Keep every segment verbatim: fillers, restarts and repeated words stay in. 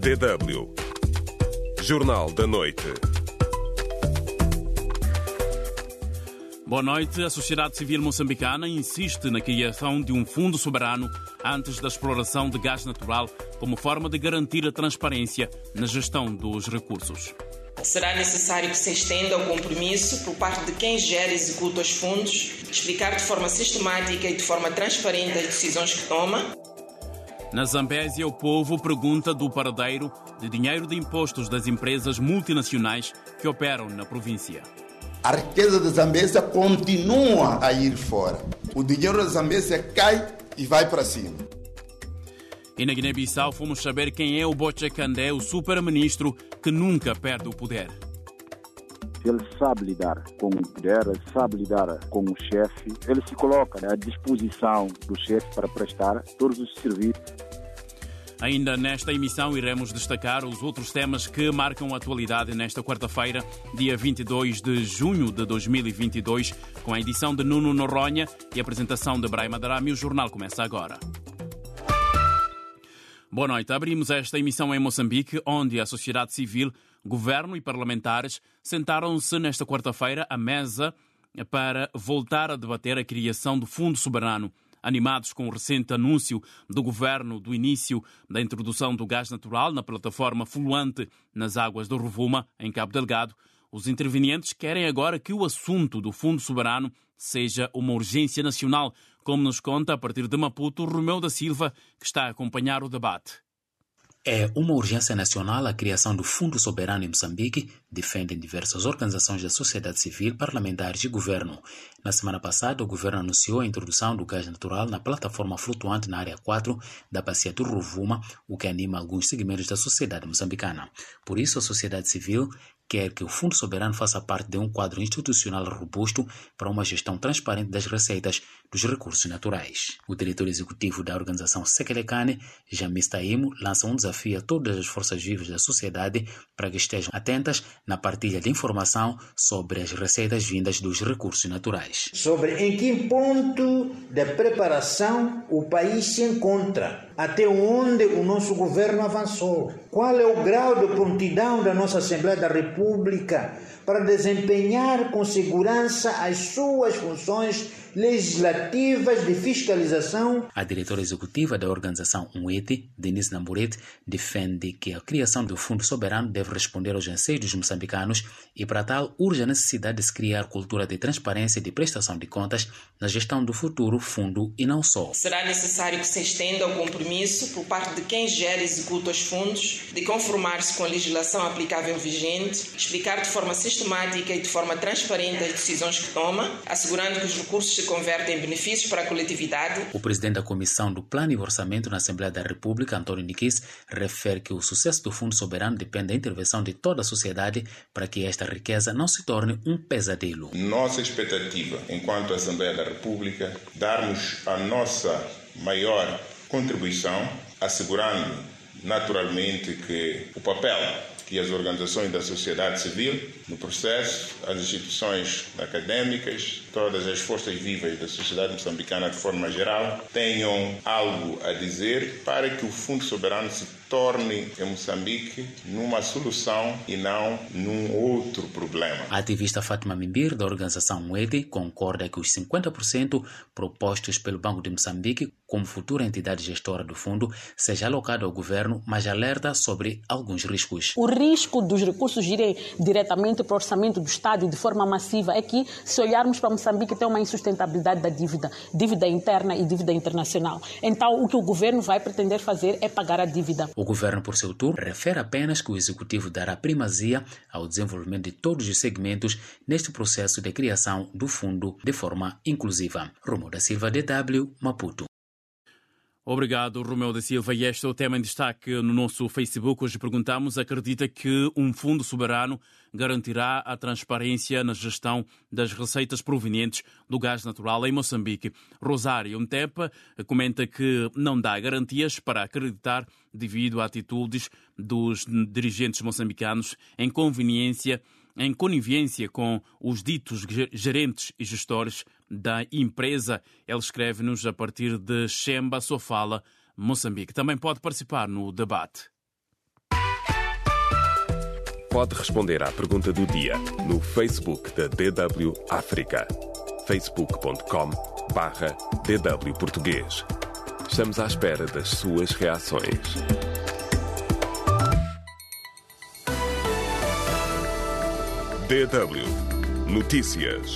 D W Jornal da Noite. Boa noite. A sociedade civil moçambicana insiste na criação de um fundo soberano antes da exploração de gás natural como forma de garantir a transparência na gestão dos recursos. Será necessário que se estenda o compromisso por parte de quem gera e executa os fundos, explicar de forma sistemática e de forma transparente as decisões que toma. Na Zambésia, o povo pergunta do paradeiro de dinheiro de impostos das empresas multinacionais que operam na província. A riqueza da Zambésia continua a ir fora. O dinheiro da Zambésia cai e vai para cima. E na Guiné-Bissau fomos saber quem é o Bocha Candé, o super-ministro que nunca perde o poder. Ele sabe lidar com o poder, ele sabe lidar com o chefe, ele se coloca à disposição do chefe para prestar todos os serviços. Ainda nesta emissão iremos destacar os outros temas que marcam a atualidade nesta quarta-feira, dia vinte e dois de junho de dois mil e vinte e dois, com a edição de Nuno Noronha e a apresentação de Brahim Darami. O jornal começa agora. Boa noite. Abrimos esta emissão em Moçambique, onde a sociedade civil, governo e parlamentares sentaram-se nesta quarta-feira à mesa para voltar a debater a criação do Fundo Soberano. Animados com o recente anúncio do governo do início da introdução do gás natural na plataforma flutuante nas águas do Rovuma, em Cabo Delgado, os intervenientes querem agora que o assunto do Fundo Soberano seja uma urgência nacional, como nos conta a partir de Maputo Romeu da Silva, que está a acompanhar o debate. É uma urgência nacional a criação do Fundo Soberano em Moçambique, defendem diversas organizações da sociedade civil, parlamentares e governo. Na semana passada, o governo anunciou a introdução do gás natural na plataforma flutuante na área quatro da bacia do Rovuma, o que anima alguns segmentos da sociedade moçambicana. Por isso, a sociedade civil quer que o Fundo Soberano faça parte de um quadro institucional robusto para uma gestão transparente das receitas dos recursos naturais. O diretor executivo da organização Sekelekane, Jamis Taimo, lança um desafio a todas as forças vivas da sociedade para que estejam atentas na partilha de informação sobre as receitas vindas dos recursos naturais. Sobre em que ponto da preparação o país se encontra, até onde o nosso governo avançou, qual é o grau de prontidão da nossa Assembleia da República para desempenhar com segurança as suas funções legislativas de fiscalização. A diretora executiva da organização U E T, Denise Namburete, defende que a criação do Fundo Soberano deve responder aos anseios dos moçambicanos e, para tal, urge a necessidade de se criar cultura de transparência e de prestação de contas na gestão do futuro fundo e não só. Será necessário que se estenda o compromisso por parte de quem gera e executa os fundos de conformar-se com a legislação aplicável vigente, explicar de forma sistemática e de forma transparente as decisões que toma, assegurando que os recursos se convertem em benefícios para a coletividade. O presidente da Comissão do Plano e Orçamento na Assembleia da República, António Niquis, refere que o sucesso do Fundo Soberano depende da intervenção de toda a sociedade para que esta riqueza não se torne um pesadelo. Nossa expectativa, enquanto Assembleia da República, darmos a nossa maior contribuição, assegurando naturalmente que o papel que as organizações da sociedade civil no processo, as instituições acadêmicas, todas as forças vivas da sociedade moçambicana de forma geral, tenham algo a dizer para que o Fundo Soberano se torne em Moçambique numa solução e não num outro problema. A ativista Fátima Mimbir, da organização U E T, concorda que os cinquenta por cento propostos pelo Banco de Moçambique como futura entidade gestora do fundo seja alocado ao governo, mas alerta sobre alguns riscos. O risco dos recursos irem diretamente para o orçamento do Estado de forma massiva é que, se olharmos para Moçambique, tem uma insustentabilidade da dívida, dívida interna e dívida internacional. Então, o que o governo vai pretender fazer é pagar a dívida. O governo, por seu turno, refere apenas que o executivo dará primazia ao desenvolvimento de todos os segmentos neste processo de criação do fundo de forma inclusiva. Romeu da Silva, D W, Maputo. Obrigado, Romeu da Silva. E este é o tema em destaque no nosso Facebook. Hoje perguntamos, acredita que um fundo soberano garantirá a transparência na gestão das receitas provenientes do gás natural em Moçambique? Rosário Mtepa comenta que não dá garantias para acreditar devido a atitudes dos dirigentes moçambicanos em conveniência em conivência com os ditos gerentes e gestores da empresa. Ele escreve-nos a partir de Xemba Sofala, Moçambique. Também pode participar no debate. pode responder à pergunta do dia no Facebook da D W África. facebook ponto com barra D W Português. Estamos à espera das suas reações. D W Notícias.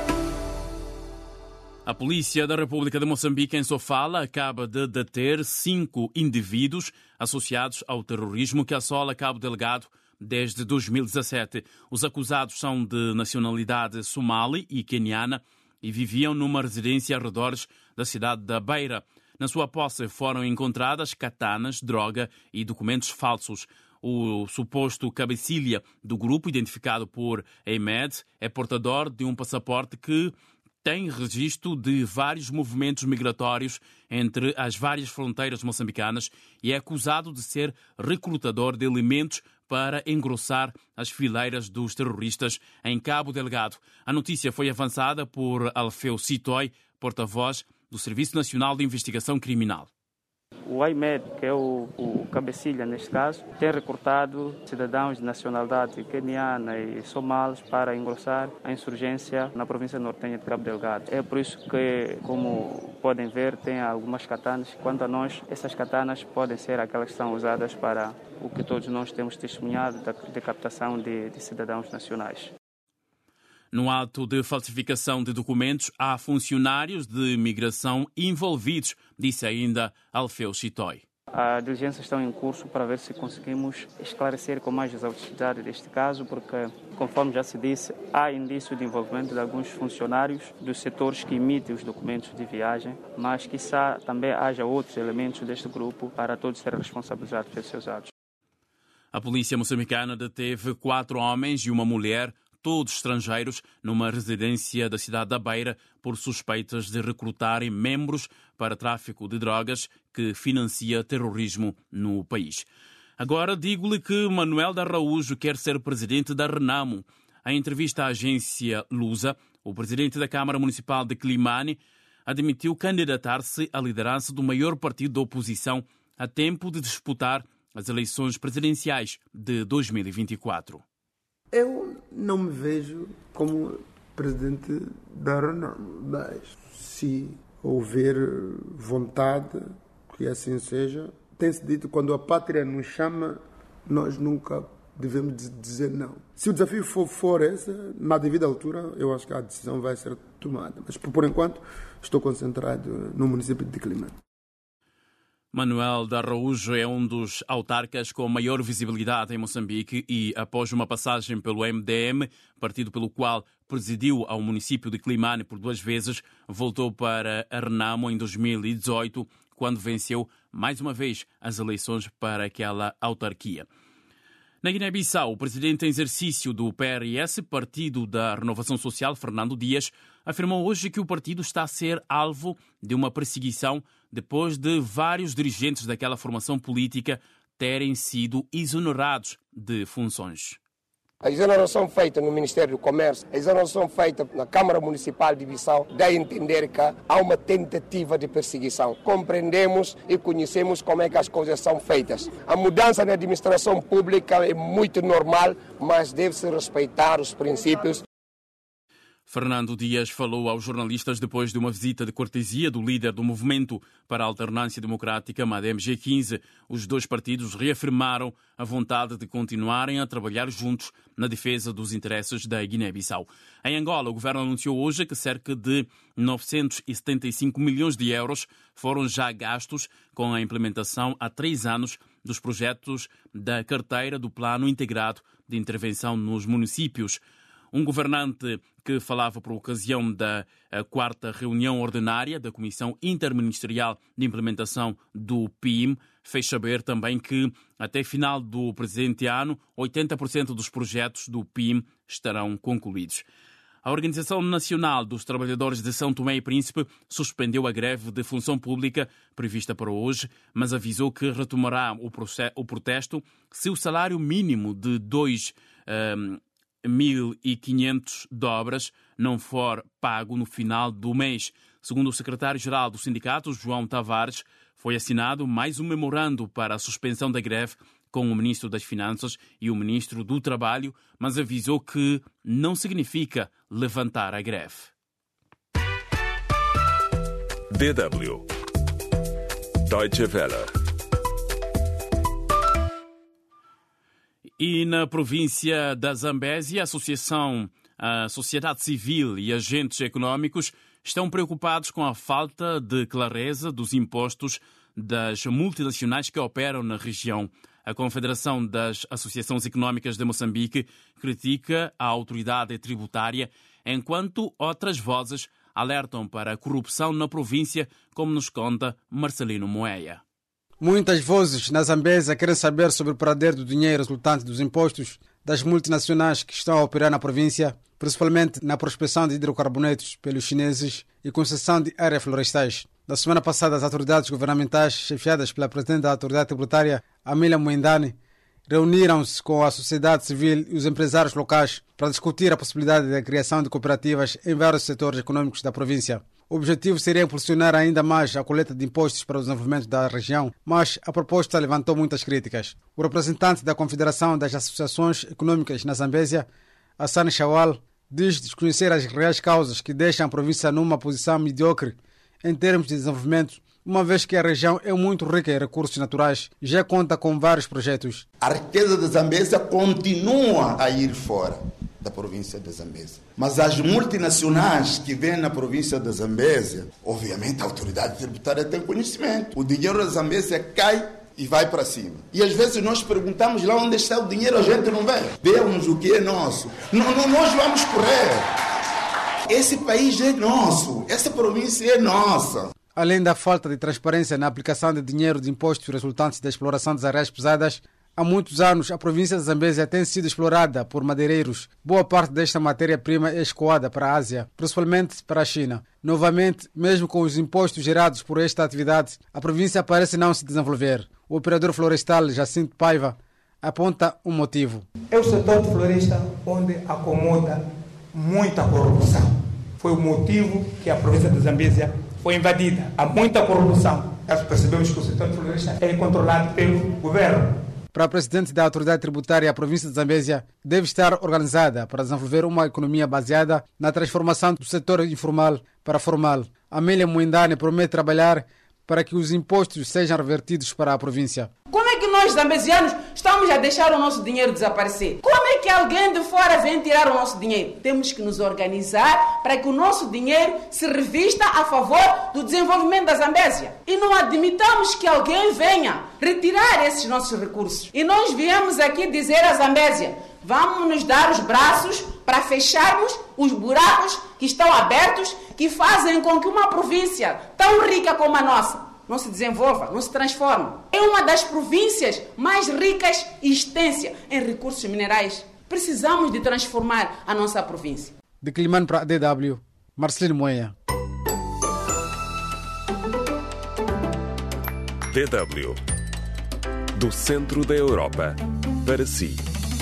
A Polícia da República de Moçambique, em Sofala, acaba de deter cinco indivíduos associados ao terrorismo que assola Cabo Delgado desde dois mil e dezassete. Os acusados são de nacionalidade somali e queniana e viviam numa residência arredores da cidade da Beira. Na sua posse foram encontradas katanas, droga e documentos falsos. O suposto cabecilha do grupo, identificado por Ahmed, é portador de um passaporte que tem registro de vários movimentos migratórios entre as várias fronteiras moçambicanas e é acusado de ser recrutador de elementos para engrossar as fileiras dos terroristas em Cabo Delgado. A notícia foi avançada por Alfeu Sitoy, porta-voz do Serviço Nacional de Investigação Criminal. O Ahmed, que é o, o cabecilha neste caso, tem recrutado cidadãos de nacionalidade queniana e somalis para engrossar a insurgência na província nortenha de Cabo Delgado. É por isso que, como podem ver, tem algumas katanas. Quanto a nós, essas katanas podem ser aquelas que são usadas para o que todos nós temos testemunhado da de captação de, de cidadãos nacionais. No ato de falsificação de documentos, há funcionários de imigração envolvidos, disse ainda Alfeu Sitoy. As diligências estão em curso para ver se conseguimos esclarecer com mais exaustividade deste caso, porque, conforme já se disse, há indício de envolvimento de alguns funcionários dos setores que emitem os documentos de viagem, mas quiçá também haja outros elementos deste grupo para todos serem responsabilizados pelos seus atos. A polícia moçambicana deteve quatro homens e uma mulher, todos estrangeiros, numa residência da cidade da Beira por suspeitas de recrutarem membros para tráfico de drogas que financia terrorismo no país. Agora digo-lhe que Manuel de Araújo quer ser presidente da Renamo. Em entrevista à agência Lusa, o presidente da Câmara Municipal de Climane admitiu candidatar-se à liderança do maior partido da oposição a tempo de disputar as eleições presidenciais de dois mil e vinte e quatro. Eu não me vejo como presidente da Renamo, mas se houver vontade que assim seja, tem-se dito, quando a pátria nos chama, nós nunca devemos dizer não. Se o desafio for, for esse, na devida altura, eu acho que a decisão vai ser tomada. Mas, por enquanto, estou concentrado no município de Climane. Manuel de Araújo é um dos autarcas com maior visibilidade em Moçambique e, após uma passagem pelo M D M, partido pelo qual presidiu ao município de Climane por duas vezes, voltou para a Renamo em dois mil e dezoito, quando venceu mais uma vez as eleições para aquela autarquia. Na Guiné-Bissau, o presidente em exercício do P R S, Partido da Renovação Social, Fernando Dias, afirmou hoje que o partido está a ser alvo de uma perseguição depois de vários dirigentes daquela formação política terem sido exonerados de funções. A exoneração feita no Ministério do Comércio, a exoneração feita na Câmara Municipal de Bissau, dá a entender que há uma tentativa de perseguição. Compreendemos e conhecemos como é que as coisas são feitas. A mudança na administração pública é muito normal, mas deve-se respeitar os princípios. Fernando Dias falou aos jornalistas depois de uma visita de cortesia do líder do Movimento para a Alternância Democrática, MADEM G quinze. Os dois partidos reafirmaram a vontade de continuarem a trabalhar juntos na defesa dos interesses da Guiné-Bissau. Em Angola, o governo anunciou hoje que cerca de novecentos e setenta e cinco milhões de euros foram já gastos com a implementação há três anos dos projetos da carteira do Plano Integrado de Intervenção nos Municípios. Um governante que falava por ocasião da quarta reunião ordinária da Comissão Interministerial de Implementação do P I M fez saber também que, até final do presente ano, oitenta por cento dos projetos do P I M estarão concluídos. A Organização Nacional dos Trabalhadores de São Tomé e Príncipe suspendeu a greve de função pública prevista para hoje, mas avisou que retomará o protesto se o salário mínimo de dois mil e quinhentos dobras não for pago no final do mês. Segundo o secretário-geral do sindicato, João Tavares, foi assinado mais um memorando para a suspensão da greve com o Ministro das Finanças e o Ministro do Trabalho, mas avisou que não significa levantar a greve. D W Deutsche Welle. E na província da Zambésia, a Associação, a Sociedade Civil e agentes econômicos estão preocupados com a falta de clareza dos impostos das multinacionais que operam na região. A Confederação das Associações Económicas de Moçambique critica a autoridade tributária, enquanto outras vozes alertam para a corrupção na província, como nos conta Marcelino Moeia. Muitas vozes na Zambésia querem saber sobre o paradeiro do dinheiro resultante dos impostos das multinacionais que estão a operar na província, principalmente na prospecção de hidrocarbonetos pelos chineses e concessão de áreas florestais. Na semana passada, as autoridades governamentais, chefiadas pela presidente da autoridade tributária, Amília Mwendani, reuniram-se com a sociedade civil e os empresários locais para discutir a possibilidade da criação de cooperativas em vários setores econômicos da província. O objetivo seria impulsionar ainda mais a coleta de impostos para o desenvolvimento da região, mas a proposta levantou muitas críticas. O representante da Confederação das Associações Econômicas na Zambésia, Hassan Shawal, diz desconhecer as reais causas que deixam a província numa posição mediocre em termos de desenvolvimento, uma vez que a região é muito rica em recursos naturais e já conta com vários projetos. A riqueza da Zambésia continua a ir fora da província da Zambésia. Mas as multinacionais que vêm na província da Zambésia, obviamente a autoridade tributária tem conhecimento. O dinheiro da Zambésia cai e vai para cima. E às vezes nós perguntamos lá onde está o dinheiro, a gente não vê. Vemos o que é nosso. Não, não, nós vamos correr. Esse país é nosso. Essa província é nossa. Além da falta de transparência na aplicação de dinheiro de impostos resultantes da exploração das areias pesadas, há muitos anos a província de Zambésia tem sido explorada por madeireiros. Boa parte desta matéria-prima é escoada para a Ásia, principalmente para a China. Novamente, mesmo com os impostos gerados por esta atividade, a província parece não se desenvolver. O operador florestal Jacinto Paiva aponta um motivo. É o setor de floresta onde acomoda muita corrupção. Foi o motivo que a província de Zambésia foi invadida. Há muita corrupção. Nós percebemos que o setor de floresta é controlado pelo governo. Para a presidente da autoridade tributária, a província de Zambésia deve estar organizada para desenvolver uma economia baseada na transformação do setor informal para formal. Amília Mwendani promete trabalhar para que os impostos sejam revertidos para a província. Como é que nós, zambesianos, estamos a deixar o nosso dinheiro desaparecer? Como é que alguém de fora vem tirar o nosso dinheiro? Temos que nos organizar para que o nosso dinheiro se revista a favor do desenvolvimento da Zambésia. E não admitamos que alguém venha retirar esses nossos recursos. E nós viemos aqui dizer à Zambésia, vamos nos dar os braços para fecharmos os buracos que estão abertos, que fazem com que uma província tão rica como a nossa não se desenvolva, não se transforme. É uma das províncias mais ricas e extensa em recursos minerais. Precisamos de transformar a nossa província. De Climano para a D W, Marcelino Moeia. D W. Do centro da Europa para si.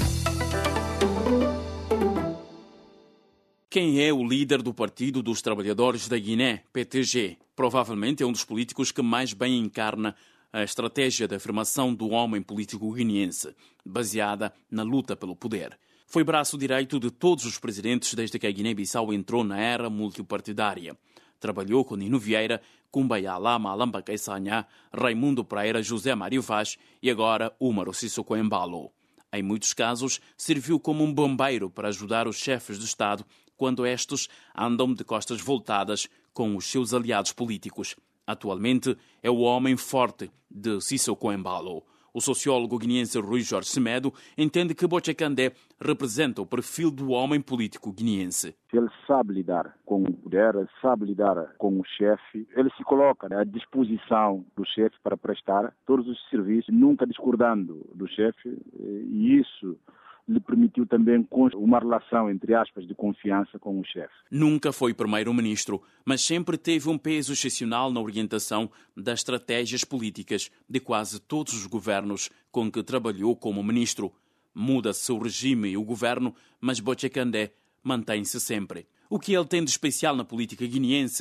Quem é o líder do Partido dos Trabalhadores da Guiné, P T G? Provavelmente é um dos políticos que mais bem encarna a estratégia de afirmação do homem político guineense, baseada na luta pelo poder. Foi braço direito de todos os presidentes desde que a Guiné-Bissau entrou na era multipartidária. Trabalhou com Nino Vieira, Kumbaya Lama Alamba Caissanha, Raimundo Pereira, José Mário Vaz e agora Umaro Sissoko Embalo. Em muitos casos, serviu como um bombeiro para ajudar os chefes de Estado quando estes andam de costas voltadas com os seus aliados políticos. Atualmente é o homem forte de Sissoko Embalo. O sociólogo guineense Rui Jorge Semedo entende que Botchekandé representa o perfil do homem político guineense. Ele sabe lidar com o poder, sabe lidar com o chefe, ele se coloca à disposição do chefe para prestar todos os serviços, nunca discordando do chefe, e isso lhe permitiu também uma relação, entre aspas, de confiança com o chefe. Nunca foi primeiro-ministro, mas sempre teve um peso excepcional na orientação das estratégias políticas de quase todos os governos com que trabalhou como ministro. Muda-se o regime e o governo, mas Botchekandé mantém-se sempre. O que ele tem de especial na política guineense?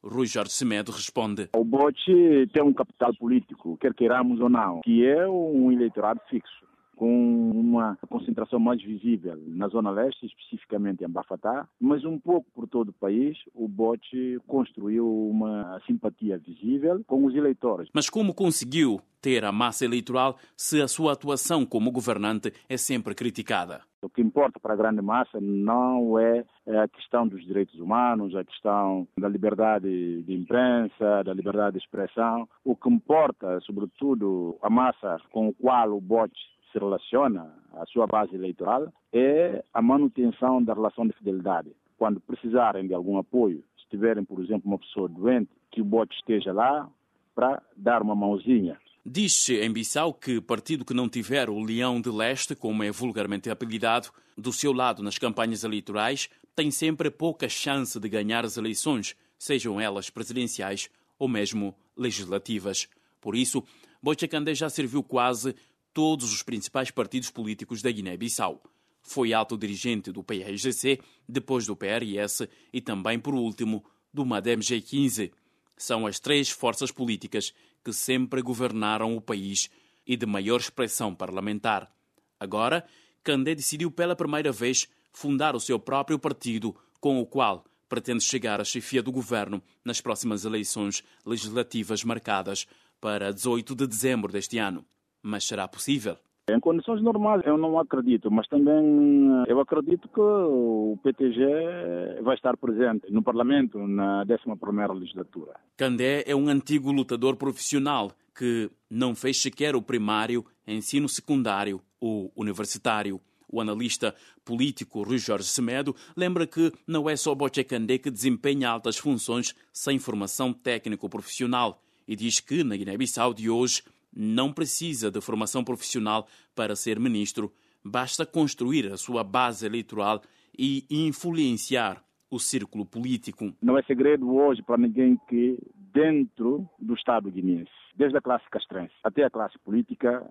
Rui Jorge Semedo responde. O Bote tem um capital político, quer queiramos ou não, que é um eleitorado fixo, com uma concentração mais visível na Zona Leste, especificamente em Bafatá, mas um pouco por todo o país, o Bote construiu uma simpatia visível com os eleitores. Mas como conseguiu ter a massa eleitoral se a sua atuação como governante é sempre criticada? O que importa para a grande massa não é a questão dos direitos humanos, a questão da liberdade de imprensa, da liberdade de expressão. O que importa, sobretudo, a massa com a qual o Bote se relaciona, a sua base eleitoral, é a manutenção da relação de fidelidade. Quando precisarem de algum apoio, se tiverem, por exemplo, uma pessoa doente, que o Bote esteja lá para dar uma mãozinha. Diz-se em Bissau que partido que não tiver o Leão de Leste, como é vulgarmente apelidado, do seu lado nas campanhas eleitorais, tem sempre pouca chance de ganhar as eleições, sejam elas presidenciais ou mesmo legislativas. Por isso, Boche Kandé já serviu quase todos os principais partidos políticos da Guiné-Bissau. Foi alto dirigente do P R G C, depois do P R S e também, por último, do MADEM G quinze. São as três forças políticas que sempre governaram o país e de maior expressão parlamentar. Agora, Kandé decidiu pela primeira vez fundar o seu próprio partido, com o qual pretende chegar à chefia do governo nas próximas eleições legislativas marcadas para dezoito de dezembro deste ano. Mas será possível? Em condições normais eu não acredito, mas também eu acredito que o P T G vai estar presente no Parlamento na décima primeira legislatura. Kandé é um antigo lutador profissional que não fez sequer o primário, ensino secundário ou universitário. O analista político Rui Jorge Semedo lembra que não é só Boche Kandé que desempenha altas funções sem formação técnico-profissional e diz que na Guiné-Bissau de hoje não precisa de formação profissional para ser ministro, basta construir a sua base eleitoral e influenciar o círculo político. Não é segredo hoje para ninguém que dentro do Estado guineense, desde a classe castrense até a classe política,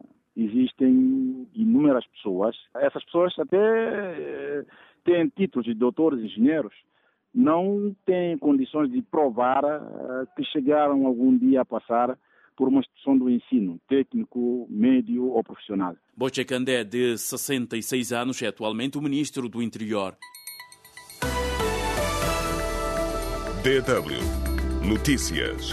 existem inúmeras pessoas. Essas pessoas até têm títulos de doutores e engenheiros, não têm condições de provar que chegaram algum dia a passar por uma instituição do ensino técnico, médio ou profissional. Boche Kandé, de sessenta e seis anos, é atualmente o ministro do Interior. D W Notícias.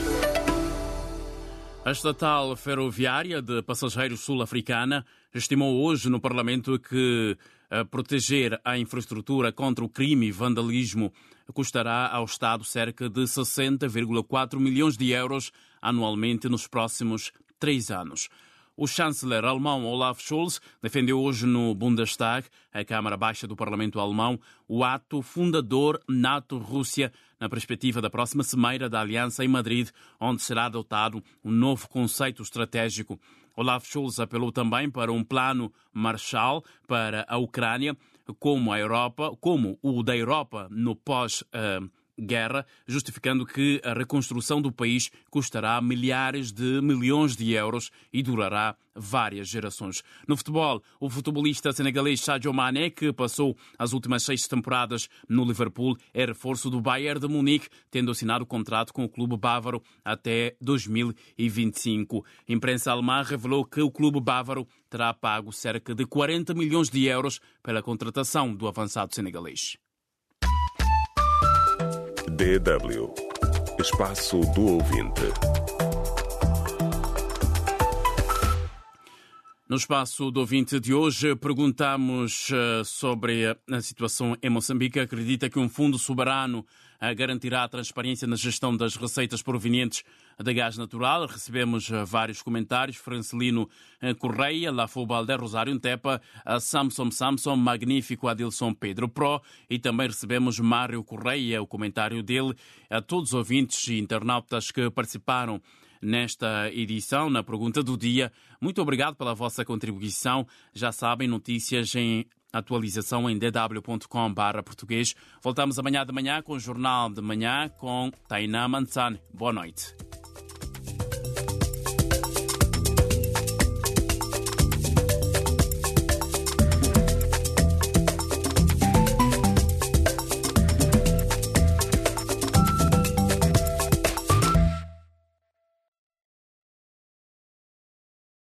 A estatal ferroviária de passageiros sul-africana estimou hoje no Parlamento que a proteger a infraestrutura contra o crime e vandalismo custará ao Estado cerca de sessenta vírgula quatro milhões de euros anualmente nos próximos três anos. O chanceler alemão Olaf Scholz defendeu hoje no Bundestag, a Câmara Baixa do Parlamento Alemão, o ato fundador NATO-Rússia na perspectiva da próxima cimeira da Aliança em Madrid, onde será adotado um novo conceito estratégico. Olaf Scholz apelou também para um plano Marshall para a Ucrânia, como a Europa, como o da Europa no pós-guerra, justificando que a reconstrução do país custará milhares de milhões de euros e durará várias gerações. No futebol, o futebolista senegalês Sadio Mané, que passou as últimas seis temporadas no Liverpool, é reforço do Bayern de Munique, tendo assinado contrato com o clube bávaro até dois mil e vinte e cinco. A imprensa alemã revelou que o clube bávaro terá pago cerca de quarenta milhões de euros pela contratação do avançado senegalês. D W Espaço do Ouvinte. No espaço do ouvinte de hoje, perguntamos uh, sobre a situação em Moçambique. Acredita que um fundo soberano uh, garantirá a transparência na gestão das receitas provenientes de gás natural? Recebemos uh, vários comentários. Francelino uh, Correia, Lafobalde, Rosário Ntepa, uh, Samson Samson, Magnífico Adilson Pedro Pro, e também recebemos Mário Correia, o comentário dele. A todos os ouvintes e internautas que participaram nesta edição, na pergunta do dia, muito obrigado pela vossa contribuição. Já sabem, notícias em atualização em d w ponto com barra português. Voltamos amanhã de manhã com o Jornal de Manhã com Tainá Mansane. Boa noite.